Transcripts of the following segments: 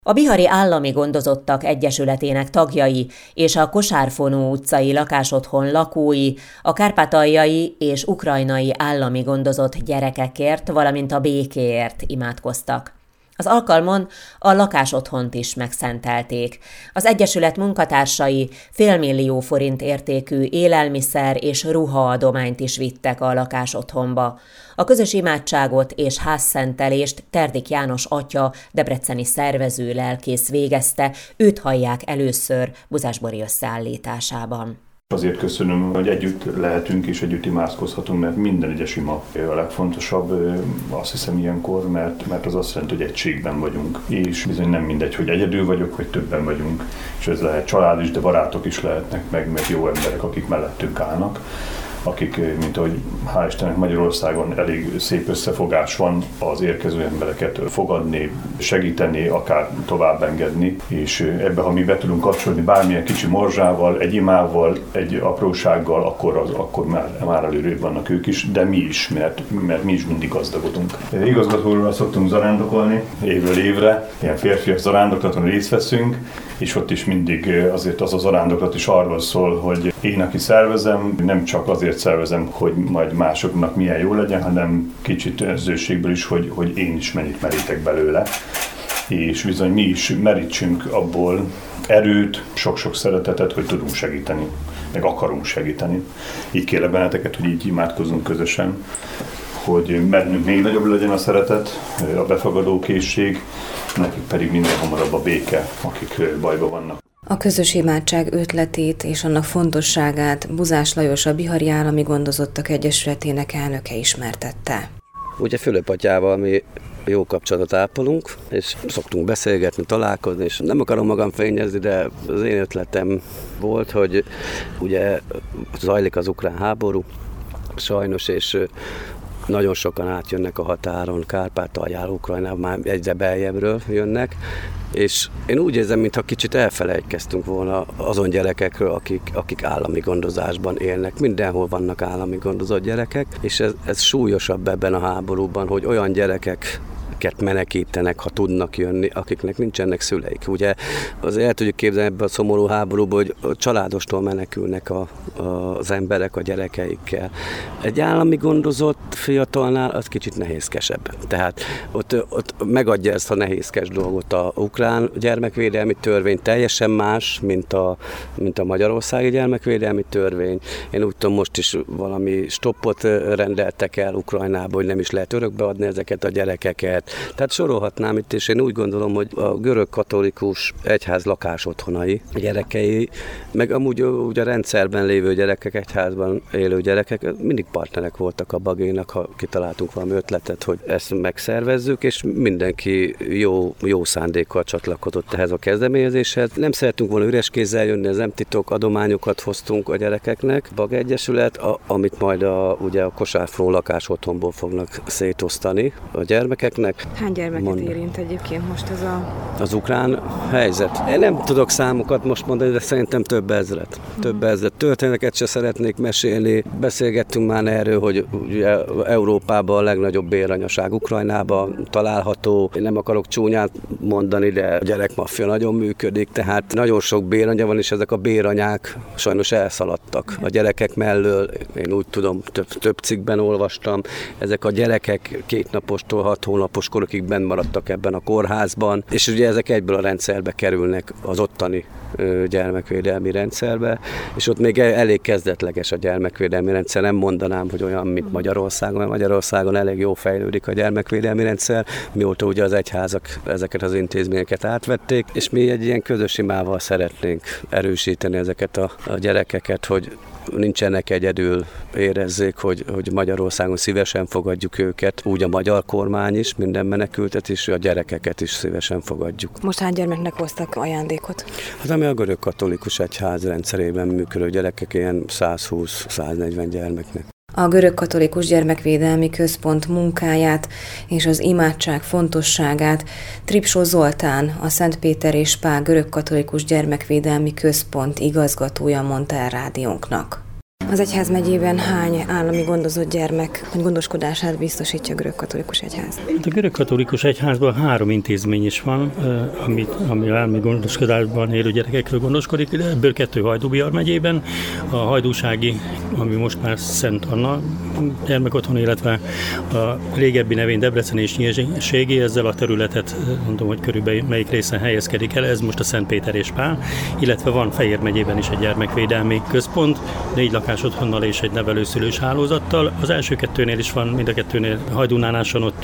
A Bihari Állami Gondozottak Egyesületének tagjai és a Kosárfonó utcai lakásotthon lakói a kárpátaljai és ukrajnai állami gondozott gyerekekért, valamint a békéért imádkoztak. Az alkalmon a lakásotthont is megszentelték. Az Egyesület munkatársai $500 000 forint értékű élelmiszer és ruhaadományt is vittek a lakásotthonba. A közös imádságot és házszentelést Terdik János atya, debreceni szervező lelkész végezte, őt hallják először Buzás Bori összeállításában. Azért köszönöm, hogy együtt lehetünk és együtt imádkozhatunk, mert minden egyes ima a legfontosabb, azt hiszem ilyenkor, mert az azt jelenti, hogy egységben vagyunk. És bizony nem mindegy, hogy egyedül vagyok, vagy többen vagyunk. És ez lehet család is, de barátok is lehetnek, meg jó emberek, akik mellettünk állnak. Akik, mint ahogy hál' Istennek Magyarországon elég szép összefogás van, az érkező embereket fogadni, segíteni, akár tovább engedni, és ebbe, ha mi be tudunk kapcsolni bármilyen kicsi morzsával, egy imával, egy aprósággal, akkor már előrébb vannak ők is, de mi is, mert mi is mindig gazdagodunk. Igazgatóról szoktunk zarándokolni évről évre, ilyen férfias zarándoklaton részt veszünk, és ott is mindig azért az a zarándoklat is arról szól, hogy én, aki szervezem, nem csak azért szervezem, hogy majd másoknak milyen jó legyen, hanem kicsit önzőségből is, hogy én is mennyit merítek belőle. És bizony mi is merítsünk abból erőt, sok-sok szeretetet, hogy tudunk segíteni, meg akarunk segíteni. Így kérlek benneteket, hogy így imádkozzunk közösen, hogy bennünk még nagyobb legyen a szeretet, a befogadó készség, nekik pedig minél hamarabb a béke, akik bajban vannak. A közös imádság ötletét és annak fontosságát Buzás Lajos, a Bihari Állami Gondozottak Egyesületének elnöke ismertette. Ugye Fülöp atyával mi jó kapcsolatot ápolunk, és szoktunk beszélgetni, találkozni, és nem akarom magam fényezni, de az én ötletem volt, hogy ugye zajlik az ukrán háború, sajnos, és nagyon sokan átjönnek a határon, Kárpátaljáról, Ukrajnába, már egyre beljebbről jönnek, és én úgy érzem, mintha kicsit elfelejtkeztünk volna azon gyerekekről, akik állami gondozásban élnek. Mindenhol vannak állami gondozott gyerekek, és ez súlyosabb ebben a háborúban, hogy olyan gyerekeket menekítenek, ha tudnak jönni, akiknek nincsenek szüleik. Ugye azért el tudjuk képzelni ebben a szomorú háborúban, hogy a családostól menekülnek az emberek a gyerekeikkel. Egy állami gondozott fiatalnál az kicsit nehézkesebb. Tehát ott megadja ezt a nehézkes dolgot. A ukrán gyermekvédelmi törvény teljesen más, mint a magyarországi gyermekvédelmi törvény. Én úgy tudom, most is valami stoppot rendeltek el Ukrajnába, hogy nem is lehet örökbeadni ezeket a gyerekeket. Tehát sorolhatnám itt, és én úgy gondolom, hogy a görög katolikus egyház lakásotthonai gyerekei, meg amúgy a rendszerben lévő gyerekek, egyházban élő gyerekek mindig partnerek voltak a bagénak, ha kitaláltunk valami ötletet, hogy ezt megszervezzük, és mindenki jó szándékkal csatlakozott ehhez a kezdeményezéshez. Nem szerettünk volna üres kézzel jönni, ez nem titok, adományokat hoztunk a gyerekeknek. Bag Egyesület, amit majd ugye a Kosárfonó lakásotthonból fognak szétosztani a gyermekeknek. Hány gyermeket érint egyébként most ez az ukrán helyzet? Én nem tudok számokat most mondani, de szerintem több ezret. Történeteket se szeretnék mesélni. Beszélgettünk már erről, hogy ugye Európában a legnagyobb béranyaság Ukrajnában található. Én nem akarok csúnyát mondani, de a gyerekmaffia nagyon működik, tehát nagyon sok béranya van, és ezek a béranyák sajnos elszaladtak a gyerekek mellől. Én úgy tudom, több cikkben olvastam. Ezek a gyerekek 2 napostól 6 hónapos korokig benn maradtak ebben a kórházban, és ugye ezek egyből a rendszerbe kerülnek, az ottani gyermekvédelmi rendszerbe, és ott még elég kezdetleges a gyermekvédelmi rendszer, nem mondanám, hogy olyan, mint Magyarországon, mert Magyarországon elég jó fejlődik a gyermekvédelmi rendszer, mióta ugye az egyházak ezeket az intézményeket átvették, és mi egy ilyen közös imával szeretnénk erősíteni ezeket a gyerekeket, hogy nincsenek egyedül, érezzék, hogy Magyarországon szívesen fogadjuk őket, úgy a magyar kormány is, minden menekültet is, a gyerekeket is szívesen fogadjuk. Most hány gyermeknek hoztak ajándékot? Hát ami a görög katolikus egyház rendszerében működő gyerekek, ilyen 120-140 gyermeknek. A Görög Katolikus Gyermekvédelmi Központ munkáját és az imádság fontosságát Tripsó Zoltán, a Szent Péter és Pál Görög Katolikus Gyermekvédelmi Központ igazgatója mondta el rádiónknak. Az egyházmegyében hány állami gondozott gyermek gondoskodását biztosítja a görögkatolikus egyház? A görögkatolikus egyházban 3 intézmény is van, ami állami gondoskodásban élő gyerekekről gondoskodik, ebből 2 Hajdú-Bihar megyében, a hajdúsági, ami most már Szent Anna gyermekotthon, illetve a régebbi nevén Debrecen és Nyírségi, ezzel a területet mondom, hogy körülbelül melyik részen helyezkedik el, ez most a Szent Péter és Pál, illetve van Fejér megyében is egy gyermekvédelmi központ, 4 lakásotthonnal és egy nevelőszülős hálózattal. Az első 2-nél is van, mind a 2-nél Hajdúnánáson ott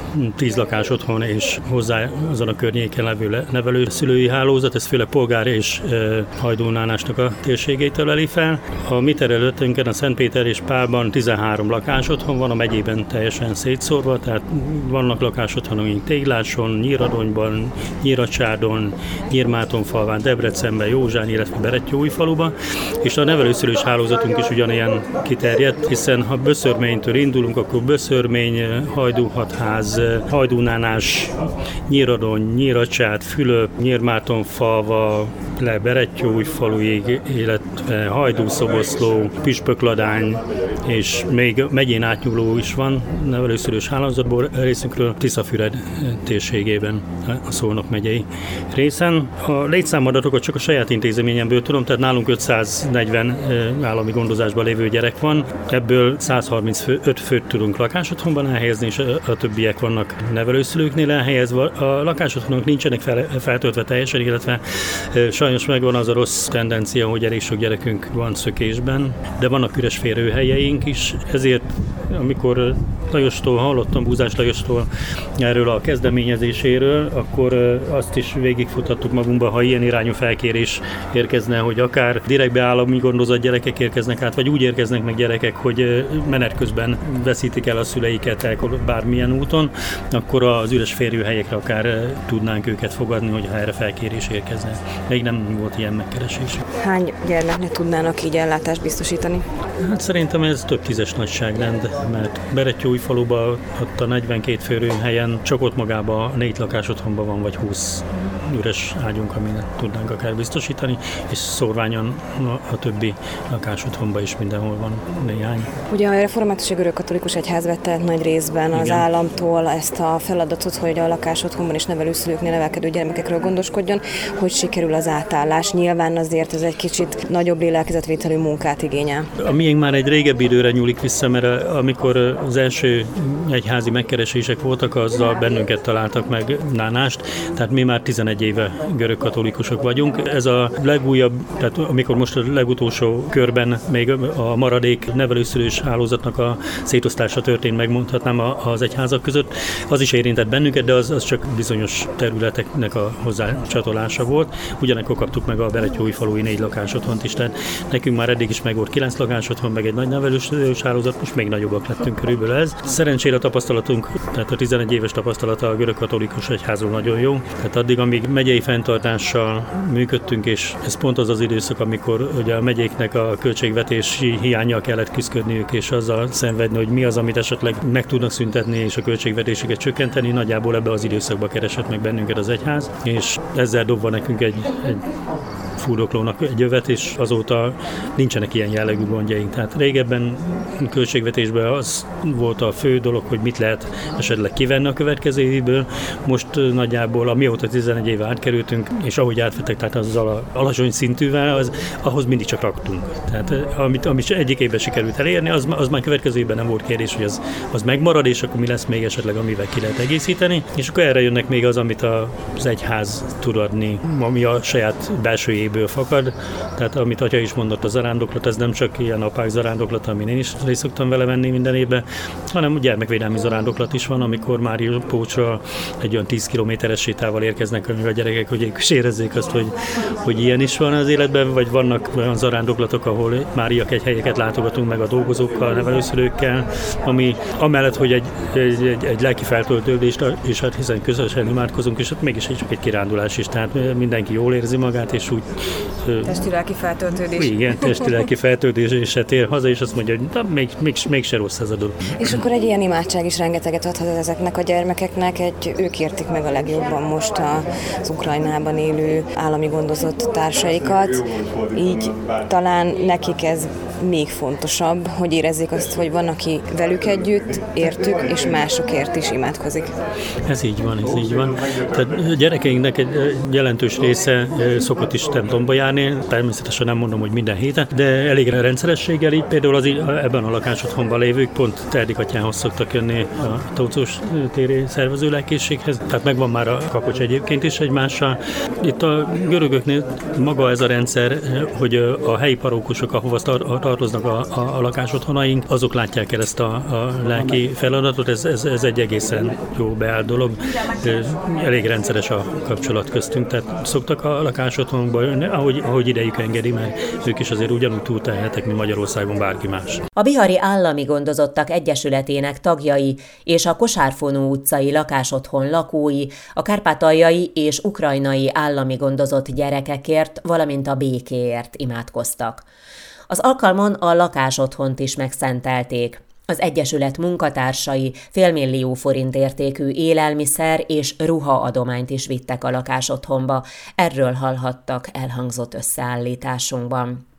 10 lakásotthon és hozzá azon a környéken levő nevelőszülői hálózat, ez főleg Polgár és Hajdúnánásnak a térségét öleli fel. A mi területünkön a Szent Péter és Pálban 13 lakásotthon van, a megyében teljesen szétszórva, tehát vannak lakásotthonok Tégláson, Nyíradonyban, Nyíracsárdon, Nyírmátonfalván, Debrecenben, Józsán, illetve Berettyóújfaluban, és a nevelőszülős hálózatunk is ugyanilyen kiterjedt, hiszen ha Böszörménytől indulunk, akkor Böszörmény, Hajdú-Hatház, Hajdúnánás, Nyíradony, Nyíracsád, Fülöp, Nyírmátonfalva, le Berettyóújfaluig, illetve Hajdú-Szoboszló, Püspökladány, és még megyén átnyúló is van nevelőszülős hálózatból részünkről Tiszafüred térségében, a Szolnok megyei részen. A létszámadatokat csak a saját intézményemből tudom, tehát nálunk 540 állami gondozásban lévő gyerek van, ebből 135 főt tudunk lakásotthonban elhelyezni, és a többiek vannak nevelőszülőknél elhelyezve. A lakásotthonok nincsenek feltöltve teljesen, illetve sajnos megvan az a rossz tendencia, hogy elég sok gyerekünk van szökésben, de vannak üres férőhelyeink is, ezért amikor Lajostól hallottam, Búzás Lajostól erről a kezdeményezéséről, akkor azt is végigfutattuk magunkba, ha ilyen irányú felkérés érkezne, hogy akár direktbe állami gondozott gyerekek érkeznek át, vagy úgy érkeznek meg gyerekek, hogy menet közben veszítik el a szüleiket bármilyen úton, akkor az üres férőhelyekre akár tudnánk őket fogadni, hogyha erre felkérés érkezne. Még nem volt ilyen megkeresés. Hány gyermeknek tudnának így ellátást biztosítani? Hát szerintem ez több 10-es nagyságrend, mert Berettyóújfaluban ott a 42 férőhelyen csak ott magában 4 lakásotthonban van, vagy 20 üres ágyunk, amit tudnánk akár biztosítani, és szórványon a többi lakásotthonban is mindenhol van néhány. Ugye a református görögkatolikus egyház vette nagy részben az államtól ezt a feladatot, hogy a lakásotthonban és nevelőszülőknél nevelkedő gyermekekről gondoskodjon, hogy sikerül az átállás. Nyilván azért ez egy kicsit nagyobb lélekzetvételű munkát igényel. A miénk már egy régebbi időre nyúlik vissza, mert amikor az első egyházi megkeresések voltak, azzal bennünket találtak meg Nánást, tehát mi már 11 éve görögkatolikusok vagyunk. Ez a legújabb, tehát amikor most a legutolsó körben még a maradék nevelőszülős hálózatnak a szétosztása történt, megmondhatnám az egyházak között, az is érintett bennünket, de az csak bizonyos területeknek a hozzácsatolása volt. Ugyanakkor kaptuk meg a Berettyóújfalui 4 lakásotthont is, tehát nekünk már eddig is meg volt 9 lakásotthon, meg egy nagy nevelőszülős hálózat, most még nagyobbak lettünk körülbelül ez. Szerencsére a tapasztalatunk, tehát a 11 éves tapasztalata a görögkatolikus egyházról nagyon jó. Tehát addig, amíg megyei fenntartással működtünk, és ez pont az az időszak, amikor ugye a megyéknek a költségvetési hiánnyal kellett küzdködniük, és azzal szenvedni, hogy mi az, amit esetleg meg tudnak szüntetni, és a költségvetésüket csökkenteni, nagyjából ebbe az időszakba keresett meg bennünket az egyház, és ezzel dobva nekünk egy fúdoklónak egy övet, és azóta nincsenek ilyen jellegű gondjaink. Tehát régebben költségvetésben az volt a fő dolog, hogy mit lehet esetleg kivenni a következő évből. Most nagyjából, amióta 11 éve átkerültünk, és ahogy átvettek, tehát azzal alacsony szintűvel, ahhoz mindig csak raktunk. Tehát amit egyik évben sikerült elérni, az már következő évben nem volt kérdés, hogy az megmarad, és akkor mi lesz még esetleg, amivel ki lehet egészíteni. És akkor erre jönnek még az, amit az egyház tud adni, ami a saját belső évből fakad. Tehát amit atya is mondott, a zarándoklat, ez nem csak ilyen apák zarándoklat, amin én is részt szoktam vele venni minden évben, hanem gyermekvédelmi zarándoklat is van, amikor Mária Pócsra egy olyan 10 kilométeres sétával érkeznek a gyerekek, hogy ők is érezzék azt, hogy ilyen is van az életben, vagy vannak olyan zarándoklatok, ahol Mária helyeket látogatunk meg a dolgozókkal, nevelőszülőkkel, ami amellett, hogy egy lelki feltöltődést, és hát hiszen közösen imádkozunk, és hát mégis csak egy kirándulás is, tehát mindenki jól érzi magát, és úgy... Testi-lelki feltöltődés. Igen, testi-lelki feltöltődésre tér haza, és azt mondja, hogy mégse rossz ez a dolog. És akkor egy ilyen imádság is rengeteget adhat ezeknek a gyermekeknek, ők értik meg a legjobban most az Ukrajnában élő állami gondozott társaikat, így talán nekik ez még fontosabb, hogy érezzék azt, hogy van, aki velük együtt, értük, és másokért is imádkozik. Ez így van. Tehát gyerekeinknek egy jelentős része szokott is templomba járni, természetesen nem mondom, hogy minden héten, de elég rendszerességgel, így például ebben a lakásotthonban lévők pont Terdikatyához szoktak jönni a Taucós téri szervező lelkészséghez, tehát megvan már a kapocs egyébként is egymással. Itt a görögöknél maga ez a rendszer, hogy a helyi parókusok, ahova tartoznak a lakásotthonaink, azok látják el ezt a lelki feladatot, ez egy egészen jó beállt dolog, elég rendszeres a kapcsolat köztünk, tehát szoktak a lakásotthonokba jönni, ahogy idejük engedi, mert ők is azért ugyanúgy túltelhetek, mint Magyarországon bárki más. A Bihari Állami Gondozottak Egyesületének tagjai és a Kosárfonó utcai lakásotthon lakói a kárpátaljai és ukrajnai állami gondozott gyerekekért, valamint a békéért imádkoztak. Az alkalmon a lakásotthont is megszentelték. Az Egyesület munkatársai $500 000 forint értékű élelmiszer és ruhaadományt is vittek a lakásotthonba. Erről hallhattak elhangzott összeállításunkban.